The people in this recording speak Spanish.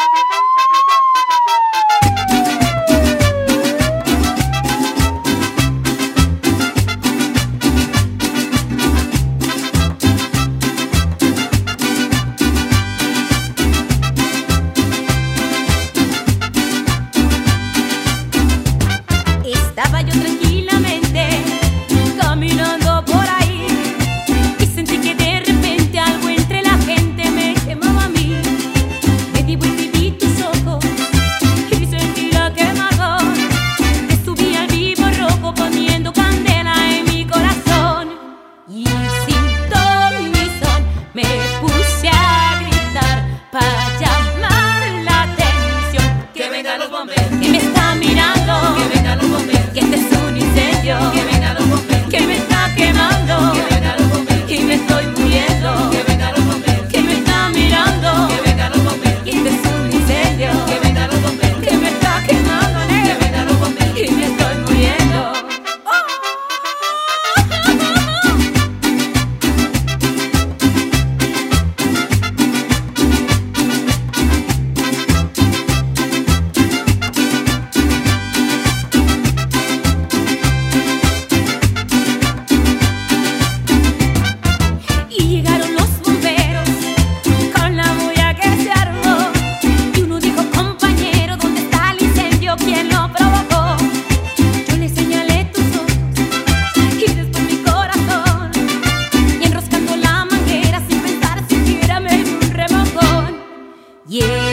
Estaba yo tranquilamente caminando por ahí y sentí que de repente algo entre la gente me quemaba a mí. Me di vuelta y vi tus ojos y sentí la quemadón. Te subí al vivo rojo poniendo candela en mi corazón. Y sin ton ni son me puse a gritar para llamar la atención. Que vengan los bomberos, Que me está mirando, que vengan los bomberos, que este es un incendio, que vengan los bomberos, que me está quemando que vengan los bomberos, y me estoy muriendo, que vengan los bomberos, que me está mirando que vengan los bomberos, y este es un incendio, que vengan los bomberos, que me está quemando, que vengan los bomberos. y me estoy muriendo. Y llegaron los bomberos con la bulla que se armó. Y uno dijo: compañero, ¿dónde está el incendio? ¿Quién lo provocó? Yo le señalé tus ojos y después mi corazón. Y enroscando la manguera sin pensar siquiera me dio un remojón. Y